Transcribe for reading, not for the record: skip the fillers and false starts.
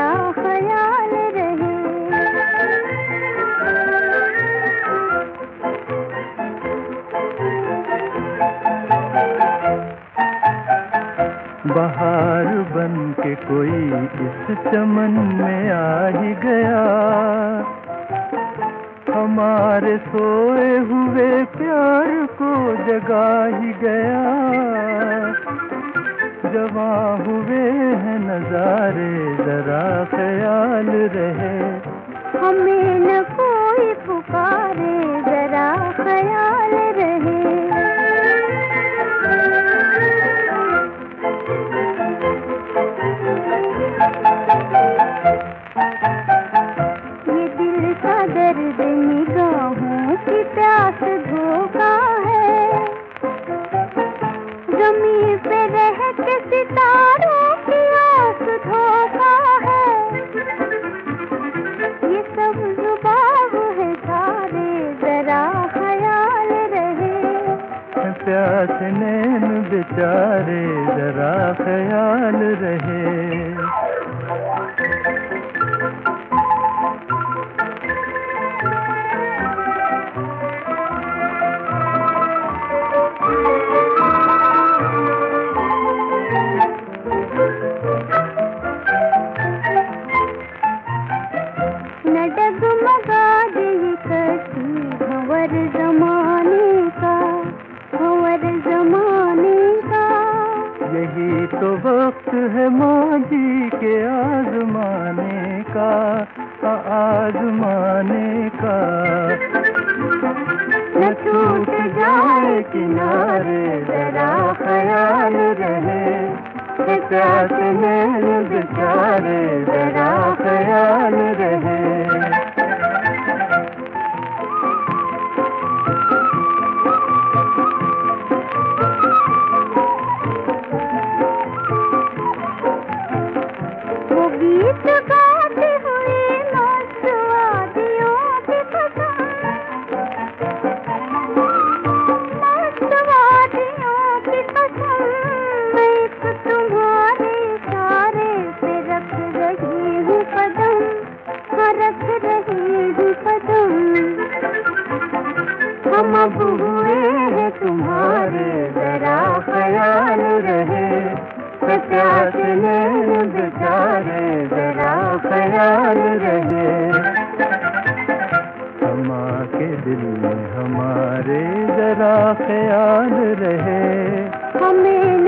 जरा ख्याल रहे। बहार बन के कोई इस चमन में आ ही गया, हमारे सोए हुए प्यार को जगा ही गया। जवां हुए हैं नजारे, जरा ख्याल रहे। हमें न कोई पुकारे, जरा ख्याल रहे। ये दिल का दर्द निगाहों की प्यास धोखा है। ज़मीं पे रह के सितारों की आस धोखा है। ये सब जुबाब है सारे, जरा ख्याल रहे। प्यास नैन बेचारे, जरा ख्याल रहे। न डगमगा दे ये कटी भंवर ज़माने का, भंवर ज़माने का। यही तो वक्त है माजी के आजमाने का, आजमाने का। न छूट जाए किनारे, जरा ख्याल रहे। प्यास नैन बेचारे, जरा ख्याल रहे। वो गीत गाते हुए मस्त वादियों की कसम, मस्त वादियों की कसम। मैं एक तुम्हारे इशारे पे रख रही हूँ कदम, हाँ रख रही हूँ कदम। हम अब हुए हैं तुम्हारे, जरा ख्याल रहे। प्यास नैन बेचारे, जरा ख्याल रहे। समा के दिल में हमारे, जरा ख्याल रहे। हमें